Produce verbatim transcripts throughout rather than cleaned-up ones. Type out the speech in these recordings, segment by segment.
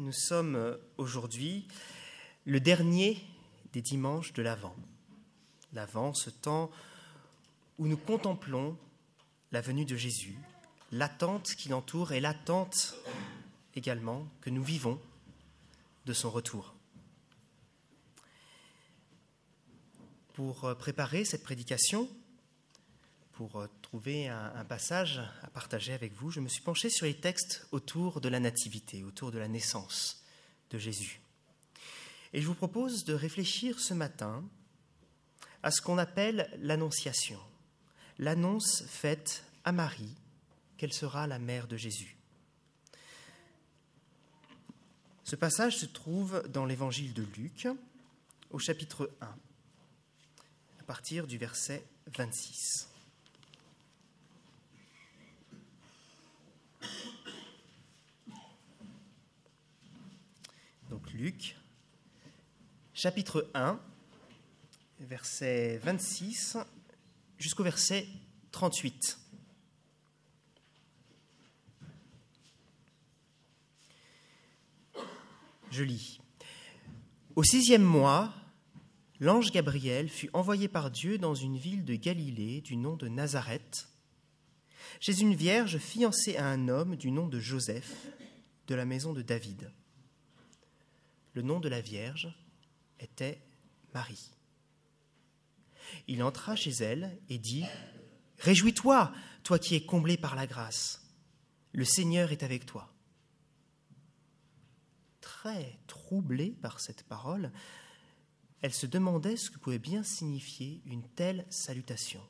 nous sommes aujourd'hui le dernier des dimanches de l'Avent. L'Avent, ce temps où nous contemplons la venue de Jésus, l'attente qui l'entoure et l'attente également que nous vivons de son retour. Pour préparer cette prédication, pour trouver un, un passage à partager avec vous, je me suis penché sur les textes autour de la nativité, autour de la naissance de Jésus. Et je vous propose de réfléchir ce matin à ce qu'on appelle l'annonciation, l'annonce faite à Marie qu'elle sera la mère de Jésus. Ce passage se trouve dans l'évangile de Luc, au chapitre un, à partir du verset vingt-six. Donc Luc, chapitre un, verset vingt-six jusqu'au verset trente-huit. Je lis. Au sixième mois, l'ange Gabriel fut envoyé par Dieu dans une ville de Galilée du nom de Nazareth, chez une vierge fiancée à un homme du nom de Joseph, de la maison de David. Le nom de la Vierge était Marie. Il entra chez elle et dit « Réjouis-toi, toi qui es comblée par la grâce. Le Seigneur est avec toi. » Très troublée par cette parole, elle se demandait ce que pouvait bien signifier une telle salutation.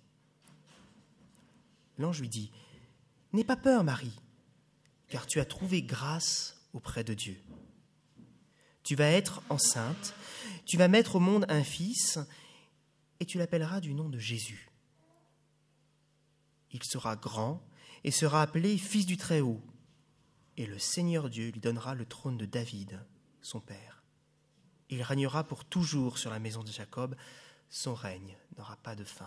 L'ange lui dit « N'aie pas peur, Marie, car tu as trouvé grâce auprès de Dieu. Tu vas être enceinte, tu vas mettre au monde un fils, et tu l'appelleras du nom de Jésus. Il sera grand et sera appelé Fils du Très-Haut, et le Seigneur Dieu lui donnera le trône de David, son père. Il régnera pour toujours sur la maison de Jacob, son règne n'aura pas de fin. »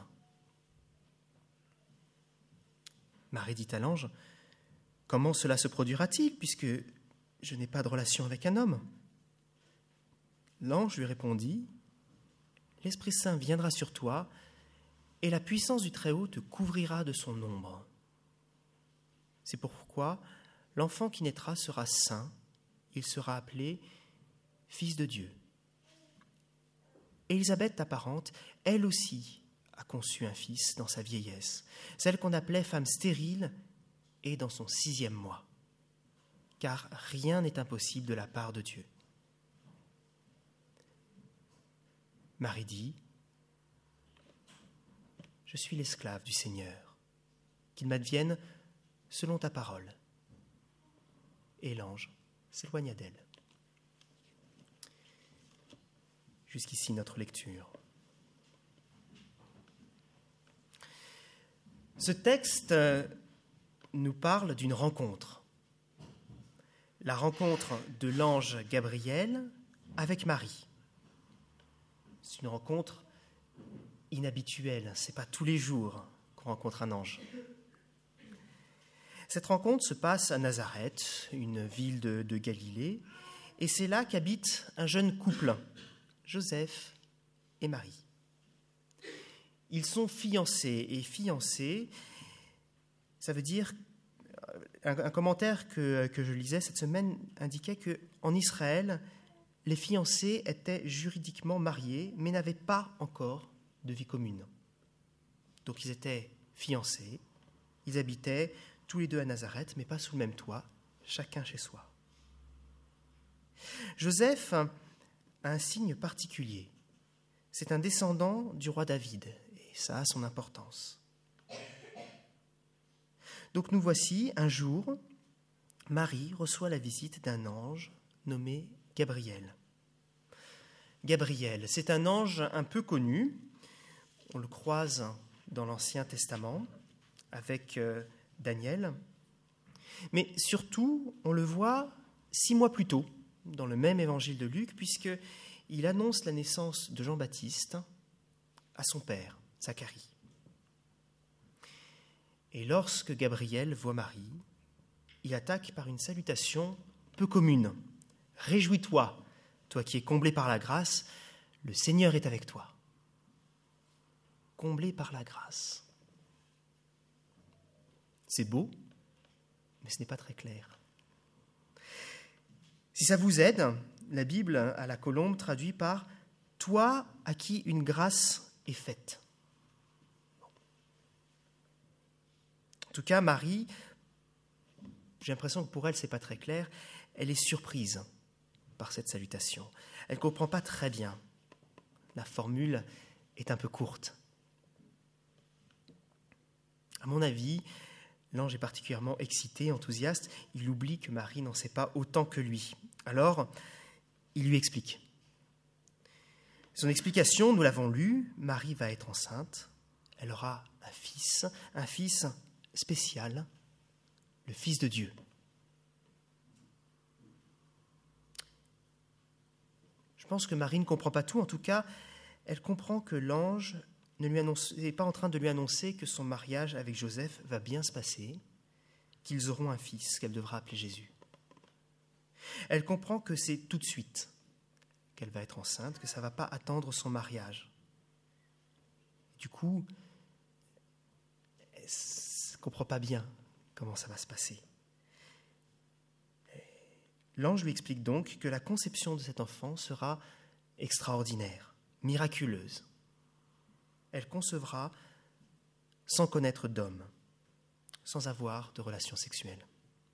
Marie dit à l'ange, « Comment cela se produira-t-il, puisque je n'ai pas de relation avec un homme ?» L'ange lui répondit, « L'Esprit Saint viendra sur toi, et la puissance du Très-Haut te couvrira de son ombre. C'est pourquoi l'enfant qui naîtra sera saint, il sera appelé Fils de Dieu. Élisabeth, ta parente, elle aussi a conçu un fils dans sa vieillesse, celle qu'on appelait femme stérile, est dans son sixième mois, car rien n'est impossible de la part de Dieu. » Marie dit, « Je suis l'esclave du Seigneur, qu'il m'advienne selon ta parole. » Et l'ange s'éloigna d'elle. Jusqu'ici notre lecture. Ce texte nous parle d'une rencontre. La rencontre de l'ange Gabriel avec Marie. C'est une rencontre inhabituelle, ce n'est pas tous les jours qu'on rencontre un ange. Cette rencontre se passe à Nazareth, une ville de, de Galilée, et c'est là qu'habite un jeune couple, Joseph et Marie. Ils sont fiancés, et fiancés, ça veut dire, un, un commentaire que, que je lisais cette semaine indiquait qu'en Israël, les fiancés étaient juridiquement mariés, mais n'avaient pas encore de vie commune. Donc ils étaient fiancés, ils habitaient tous les deux à Nazareth, mais pas sous le même toit, chacun chez soi. Joseph a un signe particulier. C'est un descendant du roi David, et ça a son importance. Donc nous voici, un jour, Marie reçoit la visite d'un ange nommé Gabriel. Gabriel, c'est un ange un peu connu. On le croise dans l'Ancien Testament avec euh, Daniel. Mais surtout, on le voit six mois plus tôt, dans le même évangile de Luc, puisqu'il annonce la naissance de Jean-Baptiste à son père, Zacharie. Et lorsque Gabriel voit Marie, il attaque par une salutation peu commune. « Réjouis-toi, toi qui es comblé par la grâce, le Seigneur est avec toi. Comblé par la grâce. C'est beau, mais ce n'est pas très clair. Si ça vous aide, la Bible à la Colombe traduit par « toi à qui une grâce est faite ». En tout cas, Marie, j'ai l'impression que pour elle, ce n'est pas très clair, elle est surprise par cette salutation. Elle ne comprend pas très bien. La formule est un peu courte. À mon avis, l'ange est particulièrement excité, enthousiaste. Il oublie que Marie n'en sait pas autant que lui. Alors, il lui explique. Son explication, nous l'avons lu, Marie va être enceinte. Elle aura un fils, un fils spécial, le Fils de Dieu. Je pense que Marie ne comprend pas tout. En tout cas, elle comprend que l'ange ne lui annonce, n'est pas en train de lui annoncer que son mariage avec Joseph va bien se passer, qu'ils auront un fils qu'elle devra appeler Jésus. Elle comprend que c'est tout de suite qu'elle va être enceinte, que ça ne va pas attendre son mariage. Du coup, elle ne comprend pas bien comment ça va se passer. L'ange lui explique donc que la conception de cet enfant sera extraordinaire, miraculeuse. Elle concevra sans connaître d'homme, sans avoir de relations sexuelles.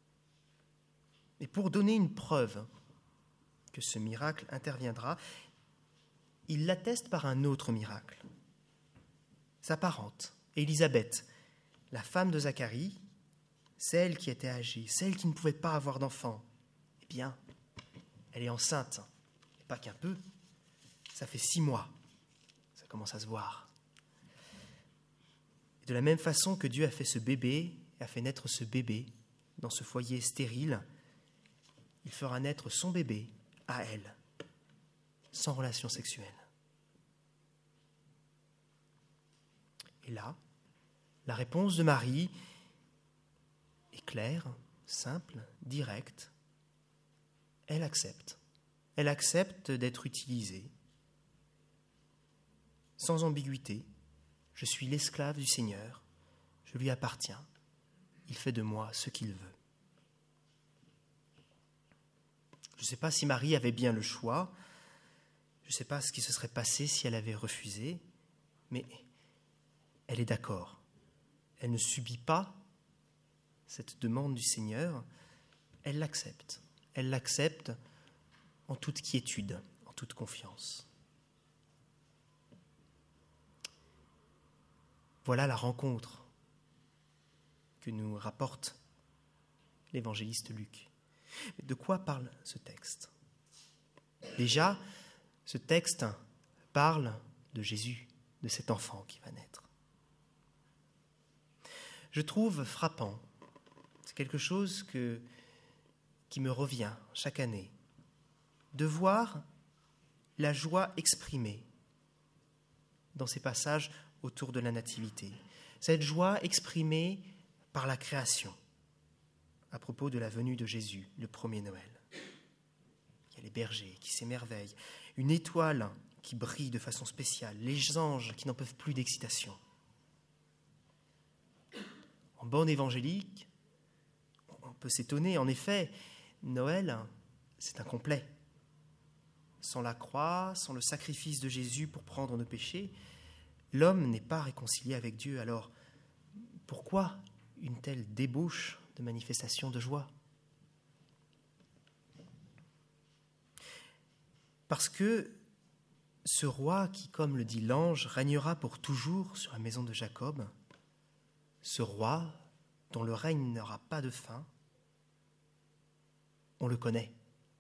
Et pour donner une preuve que ce miracle interviendra, il l'atteste par un autre miracle. Sa parente, Élisabeth, la femme de Zacharie, celle qui était âgée, celle qui ne pouvait pas avoir d'enfant, eh bien, elle est enceinte. Et pas qu'un peu, ça fait six mois. Ça commence à se voir. Et de la même façon que Dieu a fait ce bébé, a fait naître ce bébé dans ce foyer stérile, il fera naître son bébé à elle, sans relation sexuelle. Et là, la réponse de Marie est claire, simple, directe. Elle accepte. Elle accepte d'être utilisée, sans ambiguïté. Je suis l'esclave du Seigneur, je lui appartiens. Il fait de moi ce qu'il veut. Je ne sais pas si Marie avait bien le choix, je ne sais pas ce qui se serait passé si elle avait refusé, mais elle est d'accord. Elle ne subit pas cette demande du Seigneur, elle l'accepte. Elle l'accepte en toute quiétude, en toute confiance. Voilà la rencontre que nous rapporte l'évangéliste Luc. De quoi parle ce texte ? Déjà, ce texte parle de Jésus, de cet enfant qui va naître. Je trouve frappant, c'est quelque chose que, qui me revient chaque année, de voir la joie exprimée dans ces passages autour de la nativité. Cette joie exprimée par la création, à propos de la venue de Jésus, le premier Noël. Il y a les bergers qui s'émerveillent, une étoile qui brille de façon spéciale, les anges qui n'en peuvent plus d'excitation. En bon évangélique, on peut s'étonner, en effet, Noël, c'est incomplet. Sans la croix, sans le sacrifice de Jésus pour prendre nos péchés, l'homme n'est pas réconcilié avec Dieu. Alors, pourquoi une telle débauche de manifestation de joie? Parce que ce roi qui, comme le dit l'ange, régnera pour toujours sur la maison de Jacob, ce roi dont le règne n'aura pas de fin, on le connaît.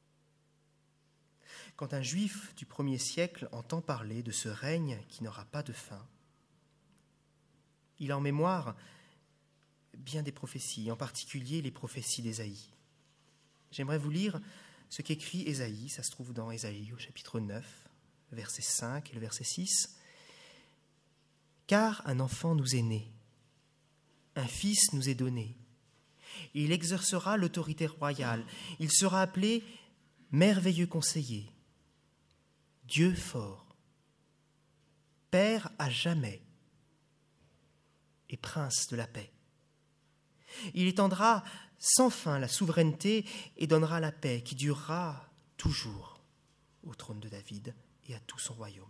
Quand un juif du premier siècle entend parler de ce règne qui n'aura pas de fin, il a en mémoire bien des prophéties, en particulier les prophéties d'Ésaïe. J'aimerais vous lire ce qu'écrit Ésaïe, ça se trouve dans Ésaïe au chapitre neuf, verset cinq et le verset six. « Car un enfant nous est né, un fils nous est donné, et il exercera l'autorité royale. Il sera appelé merveilleux conseiller, Dieu fort, Père à jamais et Prince de la paix. Il étendra sans fin la souveraineté et donnera la paix qui durera toujours au trône de David et à tout son royaume.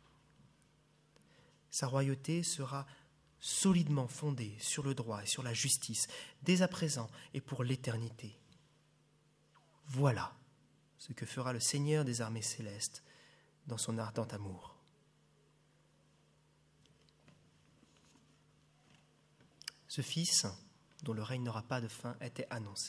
Sa royauté sera solidement fondée sur le droit et sur la justice, dès à présent et pour l'éternité. Voilà ce que fera le Seigneur des armées célestes dans son ardent amour. Ce Fils, dont le règne n'aura pas de fin, était annoncé.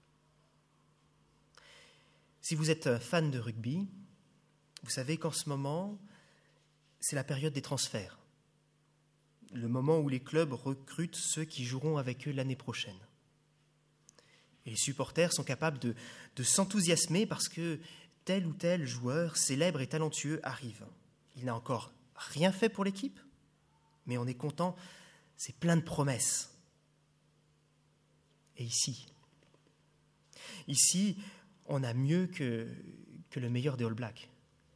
Si vous êtes fan de rugby, vous savez qu'en ce moment, c'est la période des transferts, le moment où les clubs recrutent ceux qui joueront avec eux l'année prochaine. Et les supporters sont capables de, de s'enthousiasmer parce que tel ou tel joueur célèbre et talentueux arrive. Il n'a encore rien fait pour l'équipe, mais on est content, c'est plein de promesses. Et ici, ici, on a mieux que, que le meilleur des All Blacks.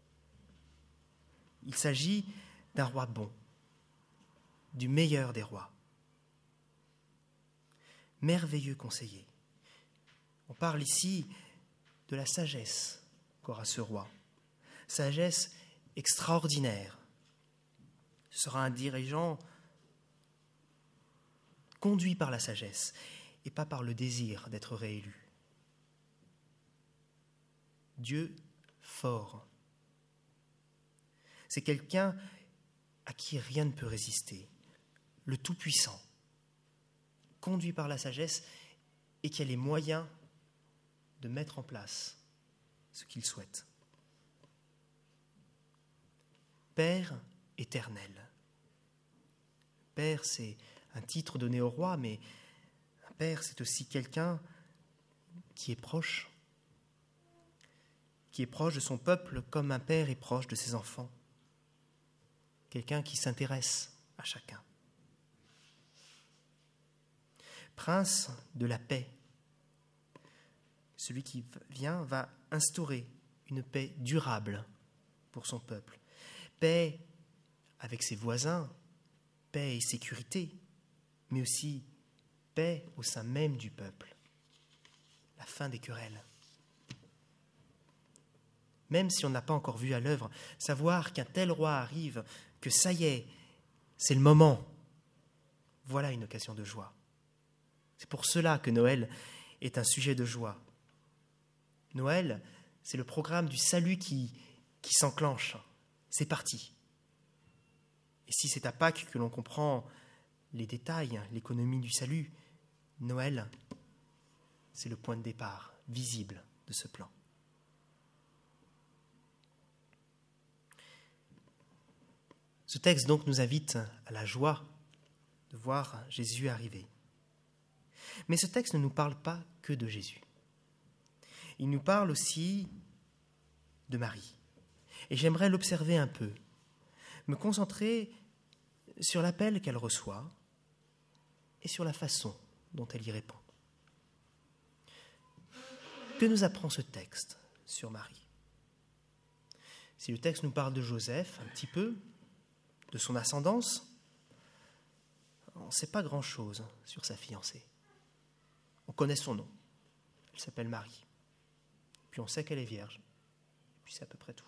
Il s'agit d'un roi bon, du meilleur des rois. Merveilleux conseiller. On parle ici de la sagesse qu'aura ce roi. Sagesse extraordinaire. Ce sera un dirigeant conduit par la sagesse et pas par le désir d'être réélu. Dieu fort. C'est quelqu'un à qui rien ne peut résister, le Tout-Puissant, conduit par la sagesse et qui a les moyens de mettre en place ce qu'il souhaite. Père éternel. Père, c'est un titre donné au roi, mais un père, c'est aussi quelqu'un qui est proche, qui est proche de son peuple comme un père est proche de ses enfants. Quelqu'un qui s'intéresse à chacun. Prince de la paix. Celui qui vient va instaurer une paix durable pour son peuple. Paix avec ses voisins, paix et sécurité, mais aussi paix au sein même du peuple. La fin des querelles. Même si on n'a pas encore vu à l'œuvre, savoir qu'un tel roi arrive, que ça y est, c'est le moment, voilà une occasion de joie. C'est pour cela que Noël est un sujet de joie. Noël, c'est le programme du salut qui, qui s'enclenche. C'est parti. Et si c'est à Pâques que l'on comprend les détails, l'économie du salut, Noël, c'est le point de départ visible de ce plan. Ce texte donc nous invite à la joie de voir Jésus arriver. Mais ce texte ne nous parle pas que de Jésus. Il nous parle aussi de Marie. Et j'aimerais l'observer un peu, me concentrer sur l'appel qu'elle reçoit et sur la façon dont elle y répond. Que nous apprend ce texte sur Marie ? Si le texte nous parle de Joseph un petit peu, de son ascendance, on ne sait pas grand-chose sur sa fiancée. On connaît son nom. Elle s'appelle Marie. Puis on sait qu'elle est vierge. Et puis c'est à peu près tout.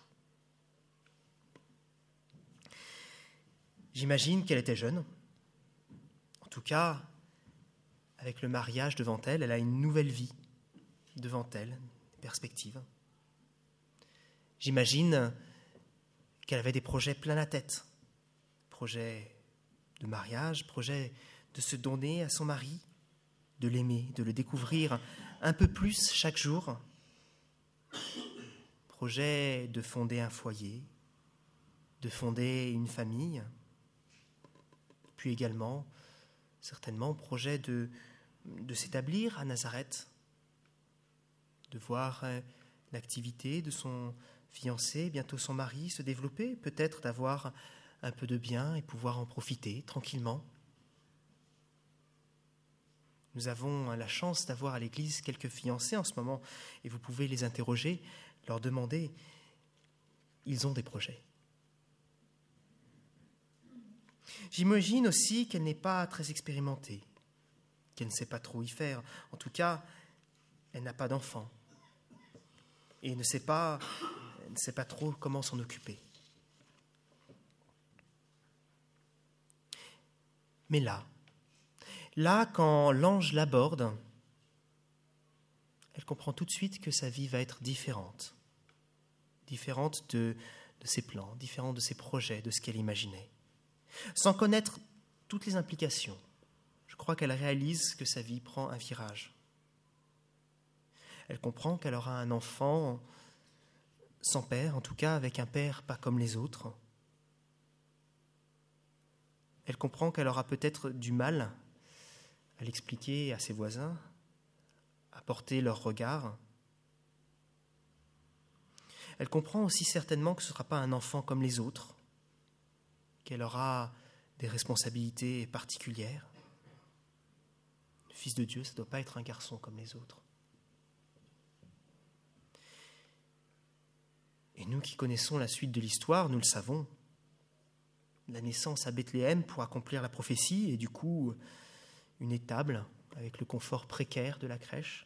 J'imagine qu'elle était jeune. En tout cas, avec le mariage devant elle, elle a une nouvelle vie devant elle, une perspective. J'imagine qu'elle avait des projets plein la tête. Projet de mariage, projet de se donner à son mari, de l'aimer, de le découvrir un peu plus chaque jour. Projet de fonder un foyer, de fonder une famille. Puis également, certainement, projet de, de s'établir à Nazareth, de voir l'activité de son fiancé, bientôt son mari, se développer, peut-être d'avoir un peu de bien et pouvoir en profiter tranquillement. Nous avons la chance d'avoir à l'église quelques fiancés en ce moment et vous pouvez les interroger. leur demander, ils ont des projets. J'imagine aussi qu'elle n'est pas très expérimentée, qu'elle ne sait pas trop y faire. En tout cas, elle n'a pas d'enfant et ne sait pas, ne sait pas trop comment s'en occuper. Mais là, là, quand l'ange l'aborde, elle comprend tout de suite que sa vie va être différente, différente de, de ses plans, différente de ses projets, de ce qu'elle imaginait. Sans connaître toutes les implications, je crois qu'elle réalise que sa vie prend un virage. Elle comprend qu'elle aura un enfant sans père, en tout cas avec un père pas comme les autres. Elle comprend qu'elle aura peut-être du mal à l'expliquer à ses voisins, à porter leur regard. Elle comprend aussi certainement que ce ne sera pas un enfant comme les autres, qu'elle aura des responsabilités particulières. Le Fils de Dieu, ça ne doit pas être un garçon comme les autres. Et nous qui connaissons la suite de l'histoire, nous le savons. La naissance à Bethléem pour accomplir la prophétie et du coup une étable avec le confort précaire de la crèche.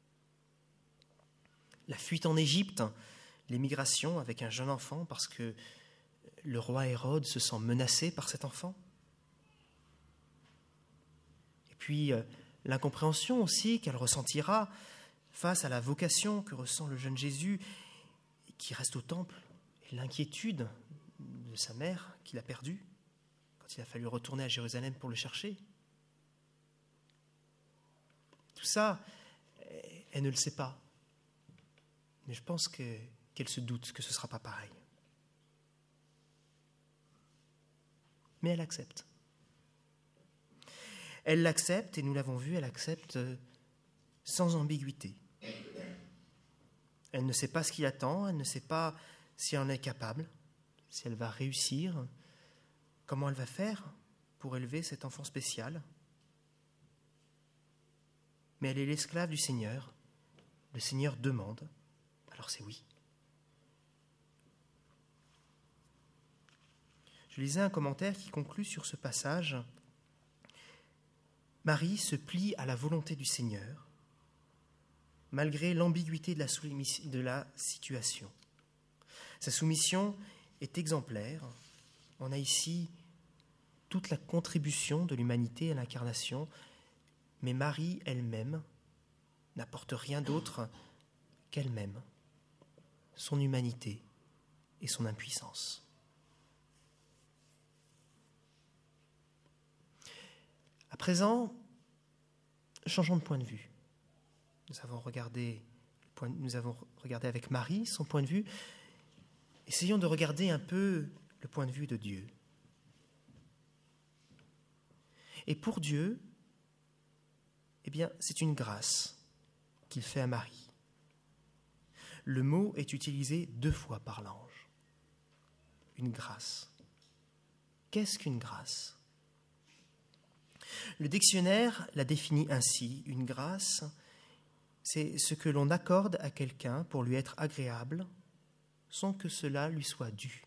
La fuite en Égypte, l'émigration avec un jeune enfant parce que le roi Hérode se sent menacé par cet enfant. Et puis euh, l'incompréhension aussi qu'elle ressentira face à la vocation que ressent le jeune Jésus qui reste au temple et l'inquiétude de sa mère qu'il a perdue quand il a fallu retourner à Jérusalem pour le chercher. Tout ça, elle ne le sait pas. Mais je pense que, qu'elle se doute que ce ne sera pas pareil. Mais elle accepte. Elle l'accepte, et nous l'avons vu, elle accepte sans ambiguïté. Elle ne sait pas ce qui l'attend, elle ne sait pas si elle en est capable, si elle va réussir, comment elle va faire pour élever cet enfant spécial. Mais elle est l'esclave du Seigneur. Le Seigneur demande, alors c'est oui. Je lisais un commentaire qui conclut sur ce passage. Marie se plie à la volonté du Seigneur, malgré l'ambiguïté de la, soumis- de la situation. Sa soumission est exemplaire. On a ici toute la contribution de l'humanité à l'incarnation, mais Marie elle-même n'apporte rien d'autre qu'elle-même, son humanité et son impuissance. À présent, changeons de point de vue. Nous avons regardé, nous avons regardé avec Marie son point de vue. Essayons de regarder un peu le point de vue de Dieu. Et pour Dieu, eh bien, c'est une grâce qu'il fait à Marie. Le mot est utilisé deux fois par l'ange. Une grâce. Qu'est-ce qu'une grâce ? Le dictionnaire la définit ainsi. Une grâce, c'est ce que l'on accorde à quelqu'un pour lui être agréable sans que cela lui soit dû.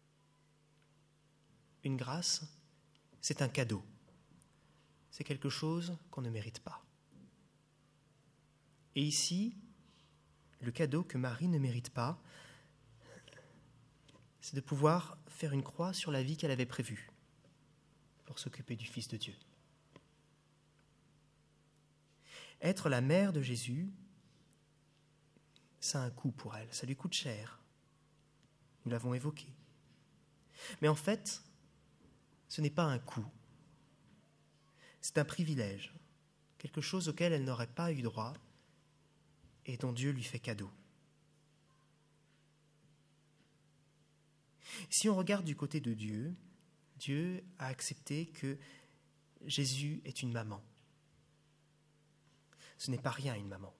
Une grâce, c'est un cadeau. C'est quelque chose qu'on ne mérite pas. Et ici, le cadeau que Marie ne mérite pas, c'est de pouvoir faire une croix sur la vie qu'elle avait prévue pour s'occuper du Fils de Dieu. Être la mère de Jésus, ça a un coût pour elle, ça lui coûte cher. Nous l'avons évoqué. Mais en fait, ce n'est pas un coût. C'est un privilège, quelque chose auquel elle n'aurait pas eu droit et dont Dieu lui fait cadeau. Si on regarde du côté de Dieu, Dieu a accepté que Jésus est une maman. Ce n'est pas rien, une maman.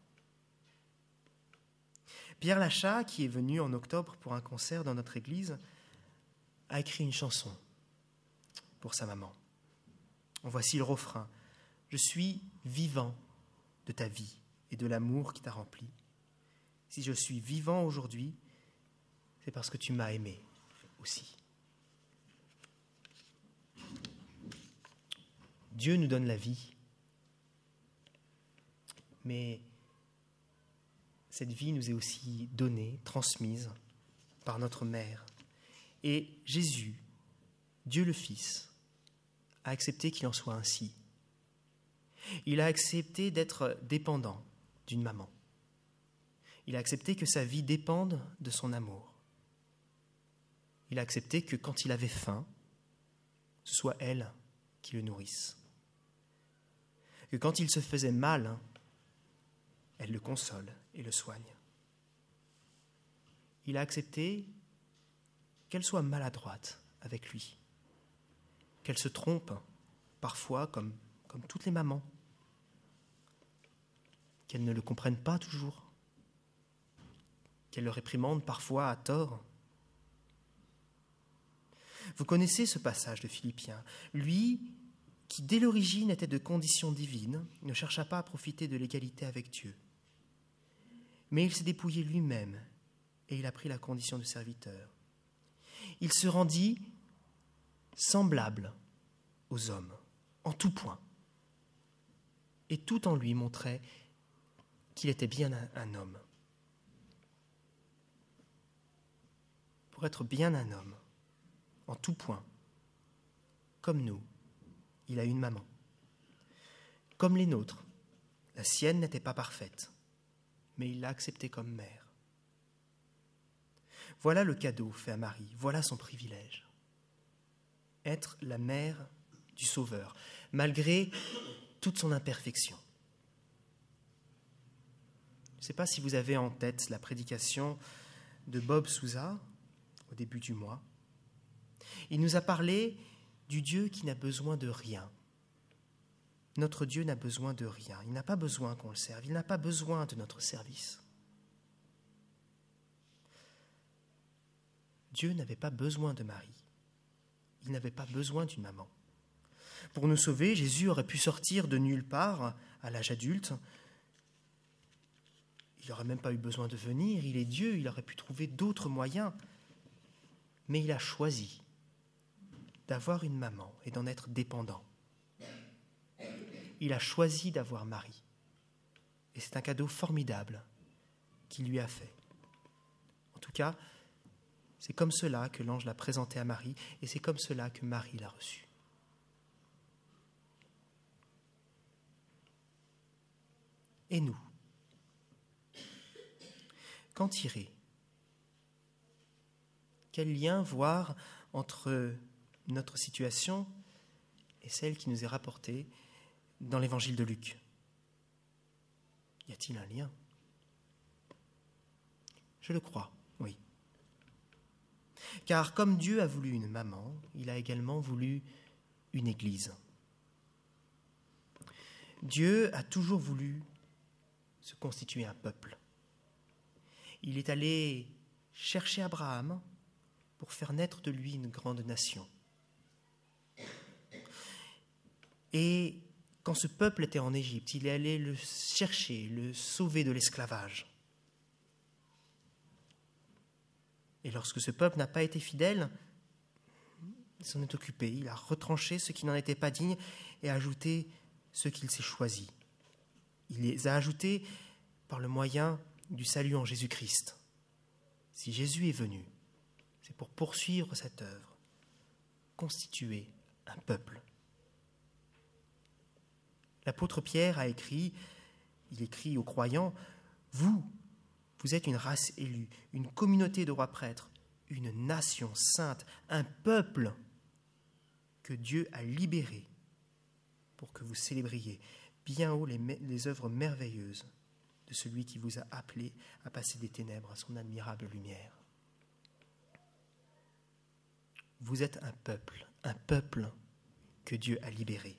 Pierre Lachat, qui est venu en octobre pour un concert dans notre église, a écrit une chanson pour sa maman. En voici le refrain. « Je suis vivant de ta vie et de l'amour qui t'a rempli. si je suis vivant aujourd'hui, c'est parce que tu m'as aimé aussi. Dieu nous donne la vie, mais cette vie nous est aussi donnée, transmise par notre mère. Et Jésus, Dieu le Fils, a accepté qu'il en soit ainsi. Il a accepté d'être dépendant d'une maman. Il a accepté que sa vie dépende de son amour. Il a accepté que quand il avait faim, ce soit elle qui le nourrisse. Que quand il se faisait mal, elle le console et le soigne. Il a accepté qu'elle soit maladroite avec lui, qu'elle se trompe parfois comme, comme toutes les mamans, qu'elle ne le comprenne pas toujours, qu'elle le réprimande parfois à tort. Vous connaissez ce passage de Philippiens. Lui, qui dès l'origine était de condition divine, ne chercha pas à profiter de l'égalité avec Dieu. Mais il s'est dépouillé lui-même et il a pris la condition de serviteur. Il se rendit semblable aux hommes, en tout point. Et tout en lui montrait qu'il était bien un, un homme. Pour être bien un homme, en tout point, comme nous, il a une maman. Comme les nôtres, la sienne n'était pas parfaite, mais il l'a acceptée comme mère. Voilà le cadeau fait à Marie, voilà son privilège. Être la mère du Sauveur, malgré toute son imperfection. Je ne sais pas si vous avez en tête la prédication de Bob Sousa au début du mois. Il nous a parlé du Dieu qui n'a besoin de rien. Notre Dieu n'a besoin de rien. Il n'a pas besoin qu'on le serve. Il n'a pas besoin de notre service. Dieu n'avait pas besoin de Marie. Il n'avait pas besoin d'une maman. Pour nous sauver, Jésus aurait pu sortir de nulle part à l'âge adulte. Il n'aurait même pas eu besoin de venir. Il est Dieu, il aurait pu trouver d'autres moyens. Mais il a choisi d'avoir une maman et d'en être dépendant. Il a choisi d'avoir Marie. Et c'est un cadeau formidable qu'il lui a fait. En tout cas, c'est comme cela que l'ange l'a présenté à Marie, et c'est comme cela que Marie l'a reçu. Et nous, qu'en tirer ? Quel lien voir entre notre situation et celle qui nous est rapportée dans l'évangile de Luc ? Y a-t-il un lien ? Je le crois, oui. Car comme Dieu a voulu une maman, il a également voulu une église. Dieu a toujours voulu se constituer un peuple. Il est allé chercher Abraham pour faire naître de lui une grande nation. Et quand ce peuple était en Égypte, il est allé le chercher, le sauver de l'esclavage. Et lorsque ce peuple n'a pas été fidèle, il s'en est occupé. Il a retranché ceux qui n'en étaient pas dignes et ajouté ceux qu'il s'est choisis. Il les a ajoutés par le moyen du salut en Jésus-Christ. Si Jésus est venu, c'est pour poursuivre cette œuvre, constituer un peuple. L'apôtre Pierre a écrit, il écrit aux croyants, « Vous, vous êtes une race élue, une communauté de rois prêtres, une nation sainte, un peuple que Dieu a libéré pour que vous célébriez bien haut les, les œuvres merveilleuses de celui qui vous a appelé à passer des ténèbres à son admirable lumière. » Vous êtes un peuple, un peuple que Dieu a libéré.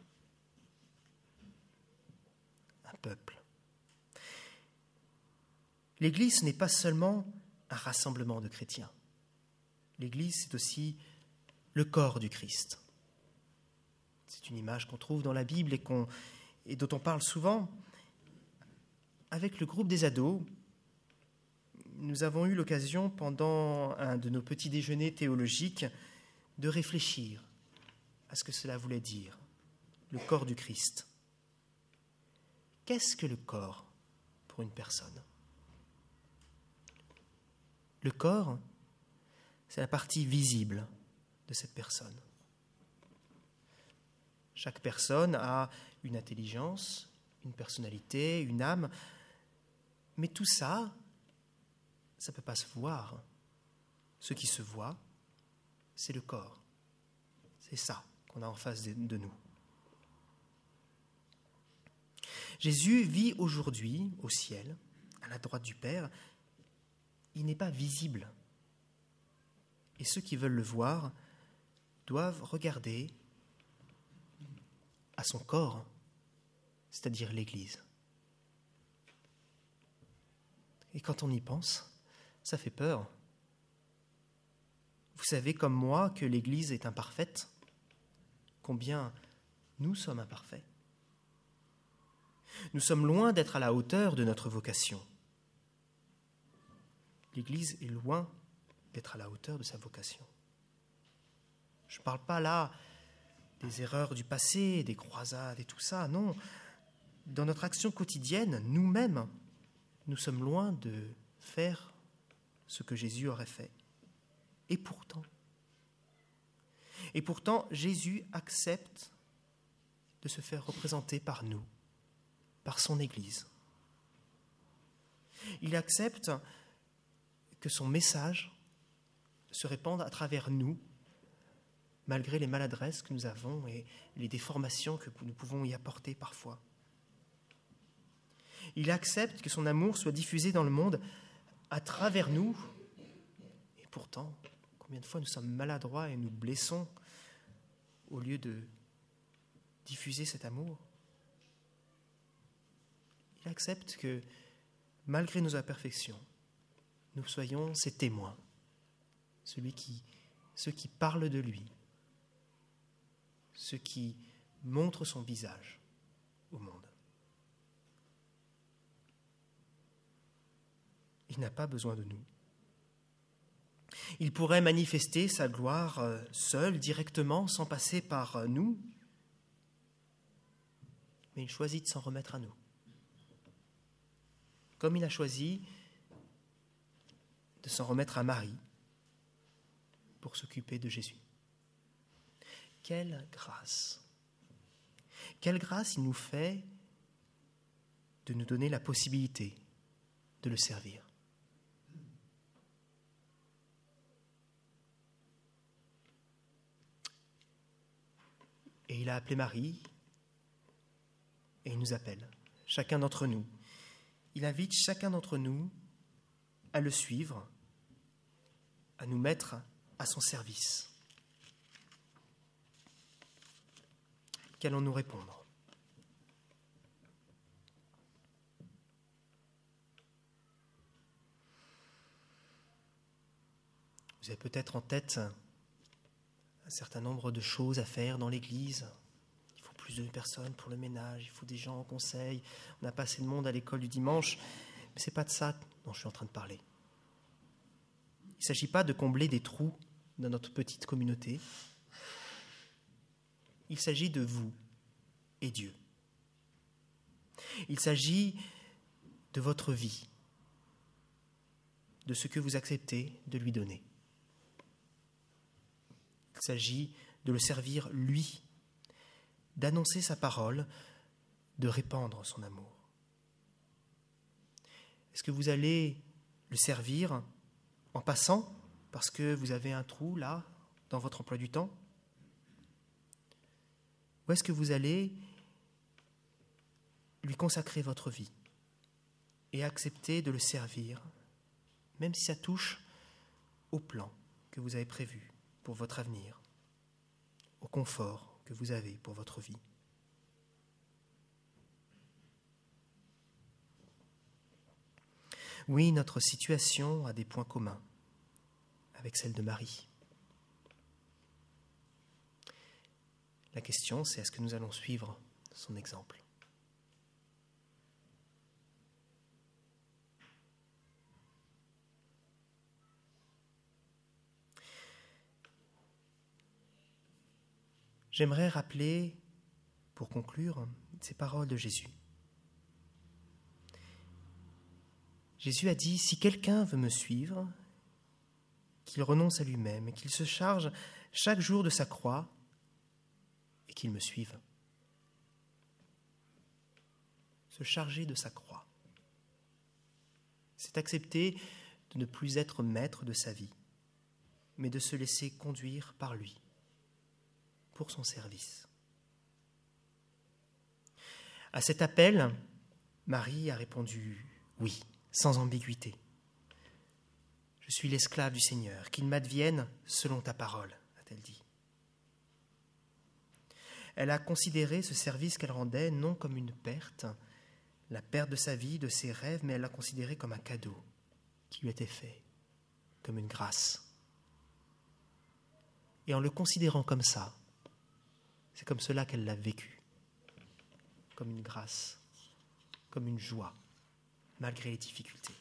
Un peuple. L'Église n'est pas seulement un rassemblement de chrétiens. L'Église, c'est aussi le corps du Christ. C'est une image qu'on trouve dans la Bible et, qu'on, et dont on parle souvent. Avec le groupe des ados, nous avons eu l'occasion, pendant un de nos petits déjeuners théologiques, de réfléchir à ce que cela voulait dire, le corps du Christ. Qu'est-ce que le corps pour une personne ? Le corps, c'est la partie visible de cette personne. Chaque personne a une intelligence, une personnalité, une âme, mais tout ça, ça ne peut pas se voir. Ce qui se voit, c'est le corps. C'est ça qu'on a en face de, de nous. Jésus vit aujourd'hui au ciel, à la droite du Père. Il n'est pas visible. Et ceux qui veulent le voir doivent regarder à son corps, c'est-à-dire l'Église. Et quand on y pense, ça fait peur. Vous savez comme moi que l'Église est imparfaite, combien nous sommes imparfaits. Nous sommes loin d'être à la hauteur de notre vocation. L'Église est loin d'être à la hauteur de sa vocation. Je ne parle pas là des erreurs du passé, des croisades et tout ça, non. Dans notre action quotidienne, nous-mêmes, nous sommes loin de faire ce que Jésus aurait fait. Et pourtant, et pourtant, Jésus accepte de se faire représenter par nous, par son Église. Il accepte que son message se répande à travers nous, malgré les maladresses que nous avons et les déformations que nous pouvons y apporter parfois. Il accepte que son amour soit diffusé dans le monde à travers nous. Et pourtant, combien de fois nous sommes maladroits et nous blessons au lieu de diffuser cet amour. Il accepte que, malgré nos imperfections, nous soyons ses témoins, celui qui, ceux qui parlent de lui, ceux qui montrent son visage au monde. Il n'a pas besoin de nous. Il pourrait manifester sa gloire seul, directement, sans passer par nous, mais il choisit de s'en remettre à nous. Comme il a choisi de s'en remettre à Marie pour s'occuper de Jésus. Quelle grâce! Quelle grâce il nous fait de nous donner la possibilité de le servir. Et il a appelé Marie et il nous appelle, chacun d'entre nous. Il invite chacun d'entre nous à le suivre, à nous mettre à son service. Qu'allons-nous répondre ? Vous avez peut-être en tête un certain nombre de choses à faire dans l'Église. Il faut plus de personnes pour le ménage, il faut des gens au conseil, on n'a pas assez de monde à l'école du dimanche. Mais ce n'est pas de ça dont je suis en train de parler. Il ne s'agit pas de combler des trous dans notre petite communauté. Il s'agit de vous et Dieu. Il s'agit de votre vie, de ce que vous acceptez de lui donner. Il s'agit de le servir lui, d'annoncer sa parole, de répandre son amour. Est-ce que vous allez le servir en passant parce que vous avez un trou là dans votre emploi du temps ? Ou est-ce que vous allez lui consacrer votre vie et accepter de le servir, même si ça touche au plan que vous avez prévu pour votre avenir, au confort que vous avez pour votre vie ? Oui, notre situation a des points communs avec celle de Marie. La question, c'est est-ce que nous allons suivre son exemple ? j'aimerais rappeler, pour conclure, ces paroles de Jésus. Jésus a dit, si quelqu'un veut me suivre, qu'il renonce à lui-même et qu'il se charge chaque jour de sa croix et qu'il me suive. Se charger de sa croix, c'est accepter de ne plus être maître de sa vie, mais de se laisser conduire par lui, pour son service. À cet appel, Marie a répondu « oui », sans ambiguïté. « Je suis l'esclave du Seigneur, qu'il m'advienne selon ta parole », a-t-elle dit. Elle a considéré ce service qu'elle rendait non comme une perte, la perte de sa vie, de ses rêves, mais elle l'a considéré comme un cadeau qui lui était fait, comme une grâce. Et en le considérant comme ça, c'est comme cela qu'elle l'a vécu, comme une grâce, comme une joie, malgré les difficultés.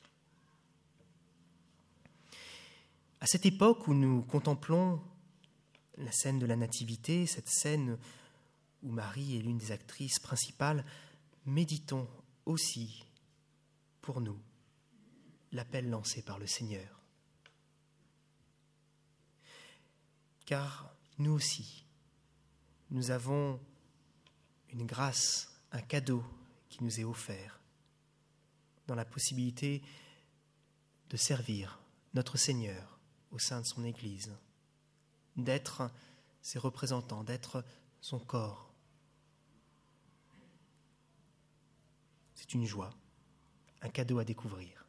À cette époque où nous contemplons la scène de la Nativité, cette scène où Marie est l'une des actrices principales, méditons aussi, pour nous, l'appel lancé par le Seigneur. Car nous aussi, nous avons une grâce, un cadeau qui nous est offert dans la possibilité de servir notre Seigneur au sein de son Église, d'être ses représentants, d'être son corps. C'est une joie, un cadeau à découvrir.